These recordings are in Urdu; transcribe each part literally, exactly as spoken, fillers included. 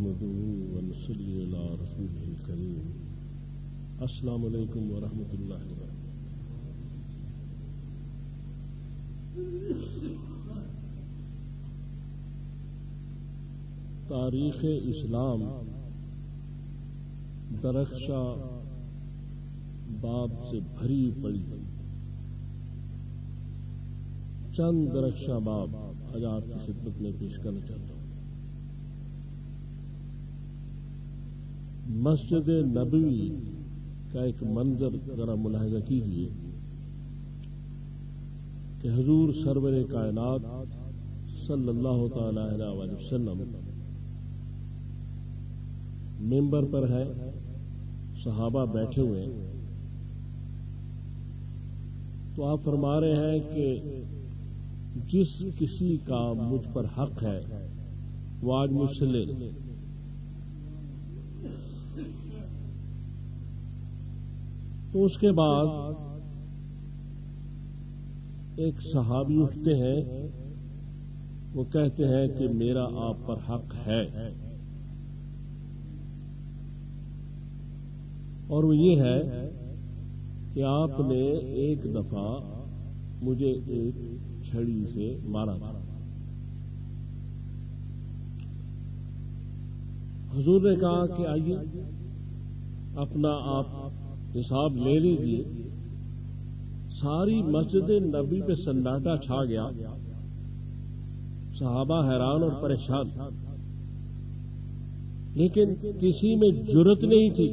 نحمده ونصلي على رسوله الكريم السلام علیکم ورحمۃ اللہ وبرکاتہ۔ تاریخ اسلام درخشاں باب سے بھری پڑی چند درخشاں باب آج آپ کی خدمت میں پیش کرنا چاہتا ہوں۔ مسجد نبوی کا ایک منظر ذرا ملاحظہ کیجیے کہ حضور سرور کائنات صلی اللہ تعالی علیہ وسلم ممبر پر ہے، صحابہ بیٹھے ہوئے ہیں، تو آپ فرما رہے ہیں کہ جس کسی کا مجھ پر حق ہے وہ آج مجھ سے لے لے۔ تو اس کے بعد ایک صحابی اٹھتے ہیں، وہ کہتے ہیں کہ میرا آپ پر حق ہے، اور وہ یہ ہے کہ آپ نے ایک دفعہ مجھے ایک چھڑی سے مارا تھا۔ حضور نے کہا کہ آئیے اپنا آپ حساب لے لیجیے۔ ساری مسجد نبی پہ سناٹا چھا گیا، صحابہ حیران اور پریشان، لیکن کسی میں جرأت نہیں تھی،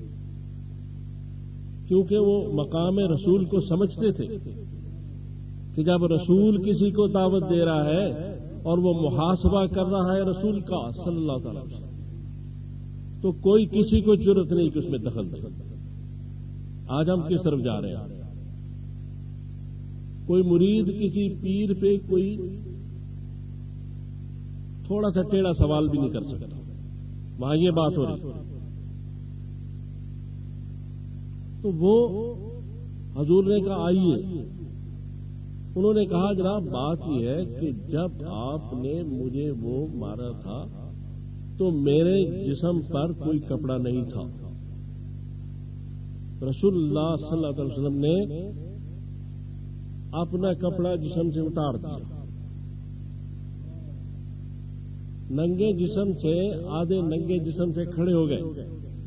کیونکہ وہ مقام رسول کو سمجھتے تھے کہ جب رسول کسی کو دعوت دے رہا ہے اور وہ محاسبہ کر رہا ہے رسول کا صلی اللہ تعالی وسلم، تو کوئی کسی کو جرأت نہیں کہ اس میں دخل دے۔ آج ہم کس طرف جا رہے ہیں؟ کوئی مرید کسی پیر پہ کوئی تھوڑا سا ٹیڑھا سوال بھی نہیں کر سکتا، وہاں یہ بات ہو رہی۔ تو وہ حضور نے کہا آئیے۔ انہوں نے کہا جناب بات یہ ہے کہ جب آپ نے مجھے وہ مارا تھا تو میرے جسم پر کوئی کپڑا نہیں تھا، رسول اللہ صلی اللہ علیہ وسلم نے اپنا کپڑا جسم سے اتار دیا، ننگے جسم سے آدھے ننگے جسم سے کھڑے ہو گئے،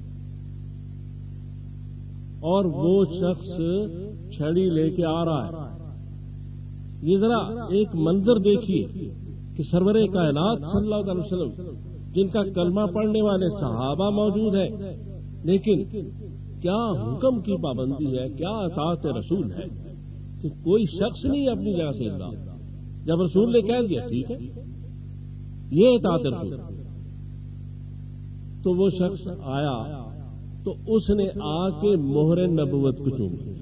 اور وہ شخص چھڑی لے کے آ رہا ہے۔ یہ ذرا ایک منظر دیکھیے کہ سرور کائنات صلی اللہ علیہ وسلم جن کا کلمہ پڑھنے والے صحابہ موجود ہیں، لیکن کیا حکم کی پابندی ہے، کیا اطاعت رسول ہے کہ کوئی شخص نہیں اپنی جگہ سے ہلا۔ جب رسول نے کہہ دیا ٹھیک ہے، یہ اطاعت رسول، تو وہ شخص آیا تو اس نے آ کے مہر نبوت کو چوم لیا۔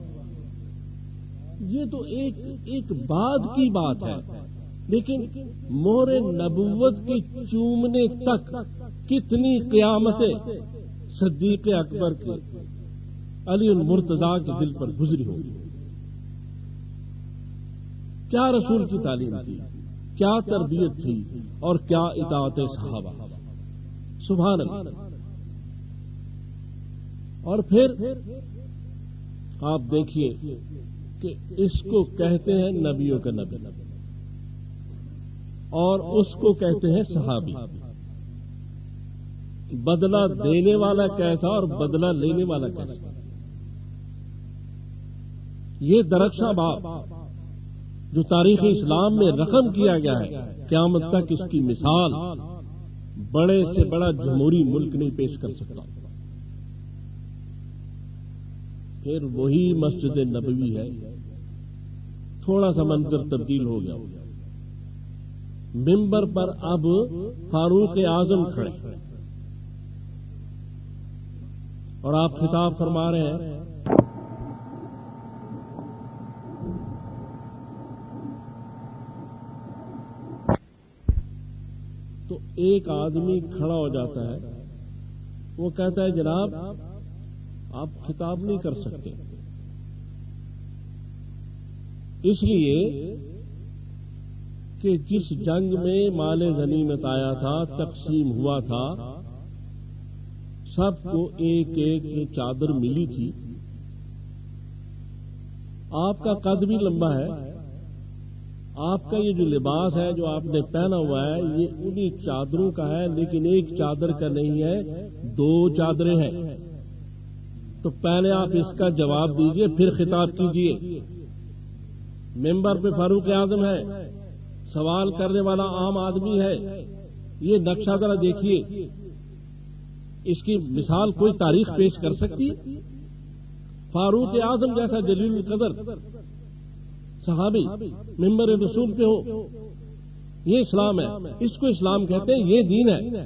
یہ تو ایک ایک بعد کی بات ہے، لیکن مہر نبوت کے چومنے تک کتنی قیامتیں صدیق اکبر کے علی المرتضیٰ کے دل پر گزری ہوگی۔ کیا رسول کی تعلیم تھی، کیا تربیت تھی، اور کیا اطاعت صحابہ، سبحان اللہ۔ اور پھر آپ دیکھیے کہ اس کو کہتے ہیں نبیوں کا نبی، اور اس کو کہتے ہیں صحابی۔ بدلہ دینے والا کیسا اور بدلہ لینے والا کیسا؟ یہ درخشاں باب جو تاریخ اسلام میں رقم کیا گیا ہے، قیامت تک اس کی مثال بڑے سے بڑا جمہوری ملک نہیں پیش کر سکتا۔ پھر وہی مسجد نبوی ہے، تھوڑا سا منظر تبدیل ہو گیا، ممبر پر اب فاروق اعظم کھڑے اور آپ خطاب فرما رہے ہیں۔ تو ایک آدمی کھڑا ہو جاتا ہے، وہ کہتا ہے جناب آپ خطاب نہیں کر سکتے، اس لیے کہ جس جنگ میں مال غنیمت آیا تھا، تقسیم ہوا تھا، سب کو ایک ایک چادر ملی تھی. آپ کا قد بھی لمبا ہے، آپ کا یہ جو لباس ہے جو آپ نے پہنا ہوا ہے یہ انہی چادروں کا ہے، لیکن ایک چادر کا نہیں ہے، دو چادریں ہیں. تو پہلے آپ اس کا جواب دیجئے، پھر خطاب کیجئے. ممبر پہ فاروق اعظم ہے، سوال کرنے والا عام آدمی ہے. یہ نقشہ ذرا دیکھیے، اس کی مثال کوئی تاریخ پیش کر سکتی؟ فاروق اعظم جیسا جلیل القدر صحابی ممبر رسول پہ ہو. یہ اسلام ہے، اس کو اسلام کہتے ہیں، یہ دین ہے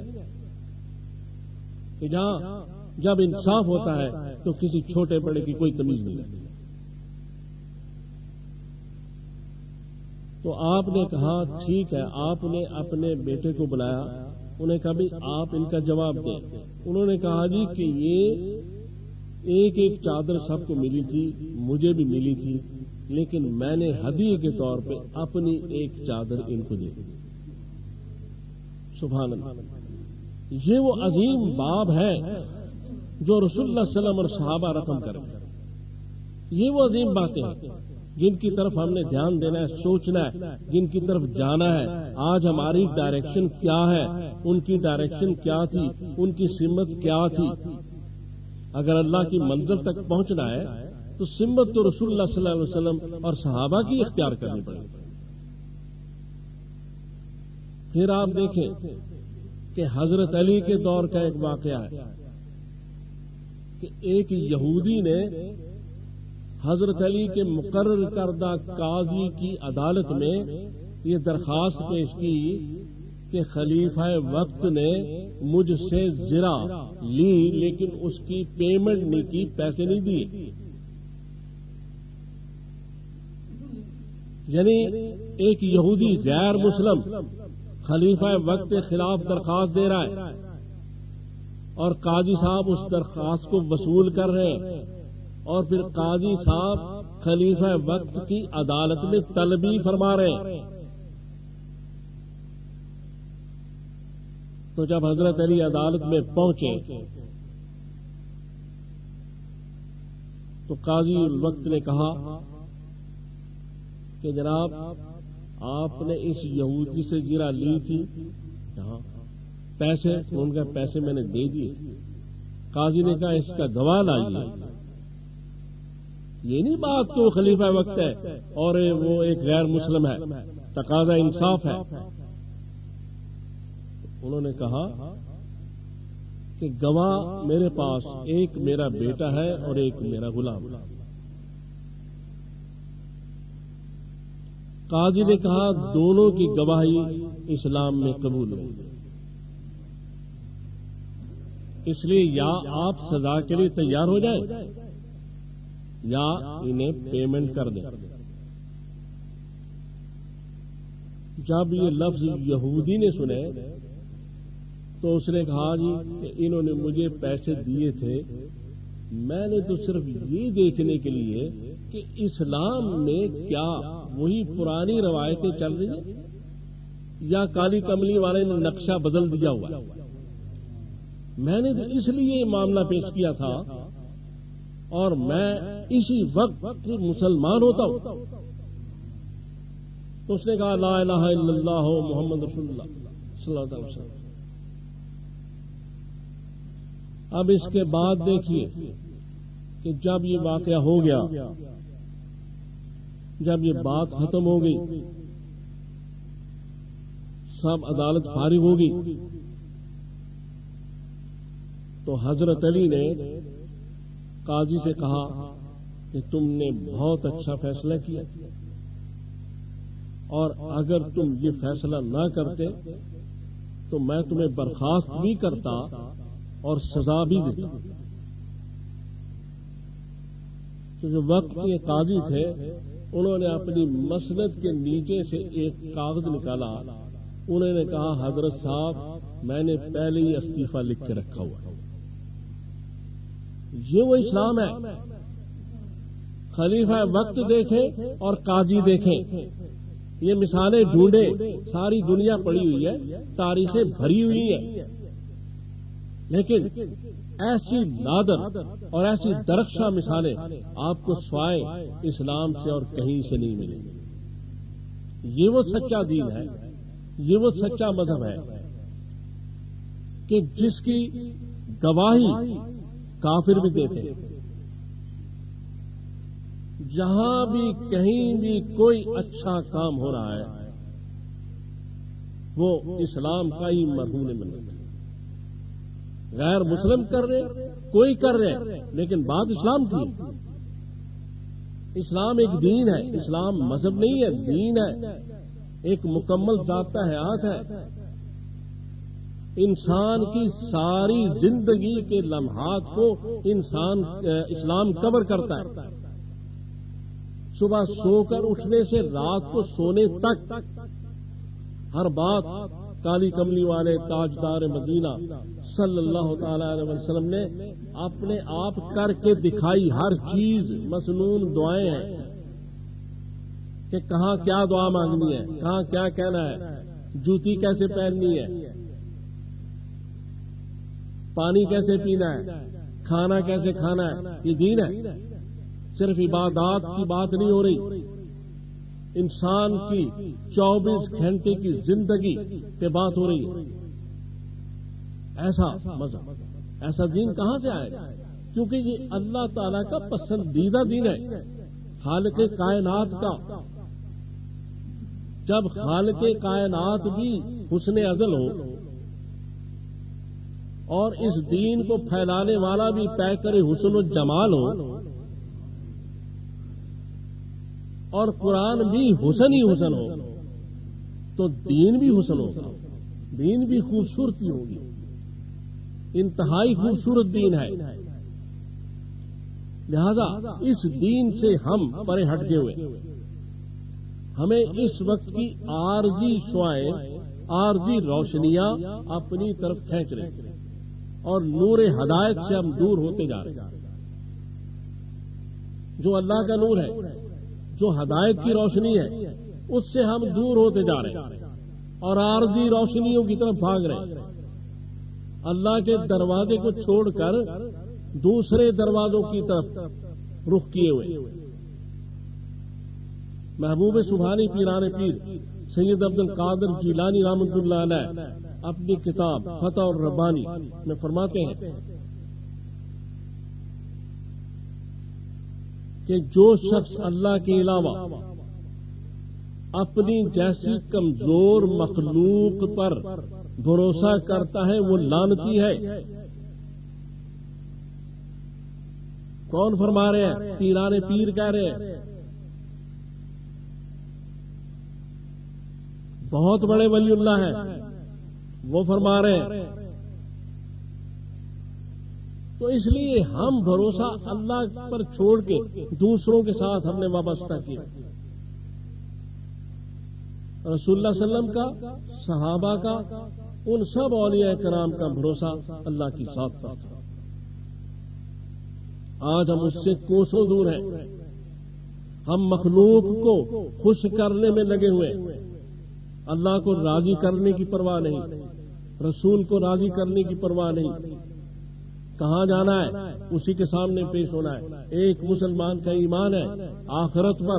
کہ جہاں جب انصاف ہوتا ہے تو کسی چھوٹے بڑے کی کوئی تمیز نہیں رہتی. تو آپ نے کہا ٹھیک ہے، آپ نے اپنے بیٹے کو بلایا، انہیں کہا بھی آپ ان کا جواب دیں. انہوں نے کہا جی کہ یہ ایک ایک چادر سب کو ملی تھی، مجھے بھی ملی تھی، لیکن میں نے ہدیے کے طور پہ اپنی ایک چادر ان کو دی. سبحان اللہ. یہ وہ عظیم باب ہے جو رسول اللہ صلی اللہ علیہ وسلم اور صحابہ رقم کریں. یہ وہ عظیم باتیں ہیں جن کی طرف ہم نے دھیان دینا ہے، سوچنا ہے، جن کی طرف جانا ہے. آج ہماری ڈائریکشن کیا ہے، ان کی ڈائریکشن کیا تھی، ان کی سمت کیا تھی. اگر اللہ کی منزل تک پہنچنا ہے تو سمت تو رسول اللہ صلی اللہ علیہ وسلم اور صحابہ کی اختیار کرنی پڑے گی. پھر آپ دیکھیں کہ حضرت علی کے دور کا ایک واقعہ ہے کہ ایک یہودی نے حضرت علی کے مقرر کردہ قاضی کی عدالت میں یہ درخواست پیش کی کہ خلیفہ وقت نے مجھ سے زرا لی لیکن اس کی پیمنٹ نہیں کی، پیسے نہیں دیے. یعنی ایک یہودی غیر مسلم خلیفہ وقت کے خلاف درخواست دے رہا ہے اور قاضی صاحب اس درخواست کو وصول کر رہے ہیں، اور پھر قاضی صاحب خلیفہ وقت کی عدالت میں طلبی فرما رہے ہیں. تو جب حضرت علی عدالت میں پہنچے تو قاضی الوقت نے کہا کہ جناب آپ نے اس یہودی سے زرا لی تھی، پیسے ان کا پیسے میں نے دے دیے. قاضی نے کہا اس کا گواہ لائیے. یہ نہیں بات کہ وہ خلیفہ وقت ہے اور وہ ایک غیر مسلم ہے، تقاضا انصاف ہے. انہوں نے کہا کہ گواہ میرے پاس ایک میرا بیٹا ہے اور ایک میرا غلام. قاضی نے کہا دونوں کی گواہی اسلام میں قبول ہے، اس لیے یا آپ سزا کے لیے تیار ہو جائیں یا انہیں پیمنٹ کر دیں. جب یہ لفظ یہودی نے سنے تو اس نے کہا جی کہ انہوں نے مجھے پیسے دیے تھے، میں نے تو صرف یہ دیکھنے کے لیے کہ اسلام میں کیا وہی پرانی روایتیں چل رہی ہیں یا کالی کملی والے نے نقشہ بدل دیا ہوا. میں نے تو اس لیے یہ معاملہ پیش کیا تھا اور میں اسی وقت مسلمان ہوتا ہوں. تو اس نے کہا لا الہ الا اللہ محمد رسول اللہ صلی اللہ علیہ وسلم. اب اس کے بعد دیکھیے کہ جب یہ واقعہ ہو گیا، جب یہ بات ختم ہو گئی، سب عدالت فارغ ہو گئی، تو حضرت علی نے قاضی سے کہا کہ تم نے بہت اچھا فیصلہ کیا، اور اگر تم یہ فیصلہ نہ کرتے تو میں تمہیں برخاست بھی کرتا اور سزا بھی دیتا. تو جو وقت کے قاضی تھے انہوں نے اپنی مسند کے نیچے سے ایک کاغذ نکالا. انہوں نے کہا حضرت صاحب میں نے پہلے ہی استعفیٰ لکھ کے رکھا ہوا. یہ وہ اسلام ہے. خلیفہ وقت دیکھیں اور قاضی دیکھیں، یہ مثالیں ڈھونڈے، ساری دنیا پڑی ہوئی ہے، تاریخیں بھری ہوئی ہیں، لیکن ایسی نادر اور ایسی درخشاں مثالیں آپ کو سوائے اسلام سے اور کہیں سے نہیں ملیں گی۔ یہ وہ سچا دین ہے، یہ وہ سچا مذہب ہے کہ جس کی گواہی کافر بھی دیتے ہیں۔ جہاں بھی کہیں بھی کوئی اچھا کام ہو رہا ہے وہ اسلام کا ہی مرہون منت ہے۔ غیر مسلم کر رہے، کوئی کر رہے، لیکن بات اسلام کی۔ اسلام ایک دین ہے، اسلام مذہب نہیں ہے، دین ہے، ایک مکمل ضابطہ حیات ہے۔ انسان کی ساری زندگی کے لمحات کو انسان اسلام کور کرتا ہے۔ صبح سو کر اٹھنے سے رات کو سونے تک ہر بات کالی کملی والے تاجدار مدینہ صلی اللہ تعالی علیہ وسلم نے اپنے آپ کر کے دکھائی۔ ہر چیز مسنون دعائیں ہیں کہ کہاں کیا دعا مانگنی ہے، کہاں کیا کہنا ہے، جوتی کیسے پہننی ہے، پانی کیسے پینا ہے، کھانا کیسے کھانا ہے۔ یہ دین ہے، صرف عبادات کی بات نہیں ہو رہی، انسان کی چوبیس گھنٹے کی زندگی پہ بات ہو رہی ہے۔ ایسا مذہب، ایسا دین کہاں سے آئے گا؟ کیونکہ یہ اللہ تعالی کا پسندیدہ دین ہے، خالق کائنات کا۔ جب خالق کائنات بھی حسن ازل ہو اور اس دین کو پھیلانے والا بھی پیکر حسن و جمال ہو اور قرآن بھی حسن ہی حسن ہو تو دین بھی حسن ہوگا، دین بھی خوبصورتی ہوگی، انتہائی خوبصورت دین ہے۔ لہذا اس دین سے ہم پرے ہٹ گئے ہوئے، ہمیں اس وقت کی عارضی شعائیں، عارضی روشنیاں اپنی طرف کھینچ رہی اور نور ہدایت سے ہم دور ہوتے جا رہے ہیں۔ جو اللہ کا نور ہے، جو ہدایت کی روشنی ہے، اس سے ہم دور ہوتے جا رہے ہیں اور عارضی روشنیوں کی طرف بھاگ رہے ہیں۔ اللہ کے دروازے کو چھوڑ کر دوسرے دروازوں کی طرف رخ کیے ہوئے۔ محبوب سبحانی پیران پیر سید عبد القادر جیلانی رحمۃ اللہ علیہ اپنی کتاب فتح الربانی میں فرماتے ہیں کہ جو شخص اللہ کے علاوہ اپنی جیسی کمزور مخلوق پر بھروسہ کرتا ہے وہ لعنتی ہے۔ کون فرما رہے ہیں؟ پیران پیر کہہ رہے ہیں، بہت بڑے ولی اللہ ہیں، وہ فرما رہے ہیں۔ تو اس لیے ہم بھروسہ اللہ پر چھوڑ کے دوسروں کے ساتھ ہم نے وابستہ کیا۔ رسول اللہ صلی اللہ علیہ وسلم کا، صحابہ کا، ان سب اولیاء کرام کا بھروسہ اللہ کی ذات پر تھا۔ آج ہم اس سے کوسوں دور ہیں، ہم مخلوق کو خوش کرنے میں لگے ہوئے، اللہ کو راضی کرنے کی پرواہ نہیں، رسول کو راضی کرنے کی پرواہ نہیں۔ کہاں جانا ہے؟ اسی کے سامنے پیش ہونا ہے۔ ایک مسلمان کا ایمان ہے آخرت پر،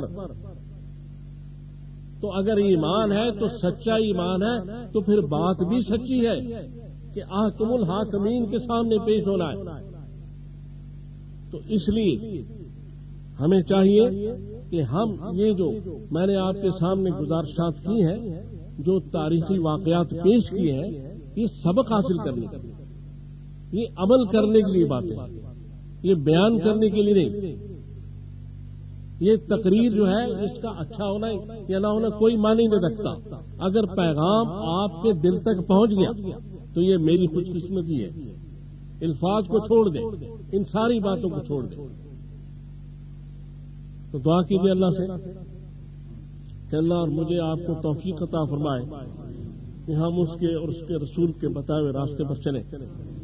تو اگر ایمان ہے تو سچا ایمان ہے تو پھر بات بھی سچی ہے کہ احکم الحاکمین کے سامنے پیش ہونا ہے۔ تو اس لیے ہمیں چاہیے کہ ہم یہ جو میں نے آپ کے سامنے گزارشات کی ہیں، جو تاریخی واقعات پیش کیے ہیں، یہ سبق حاصل کرنے کے لیے، یہ عمل کرنے کے لیے باتیں، یہ بیان کرنے کے لیے نہیں۔ یہ تقریر جو ہے اس کا اچھا ہونا یا نہ ہونا کوئی معنی نہیں رکھتا۔ اگر پیغام آپ کے دل تک پہنچ گیا تو یہ میری خوش قسمتی ہے۔ الفاظ کو چھوڑ دیں، ان ساری باتوں کو چھوڑ دیں۔ تو دعا کیجیے اللہ سے کہ اللہ اور مجھے آپ کو توفیق عطا فرمائے کہ ہم اس کے اور اس کے رسول کے بتائے ہوئے راستے پر چلیں۔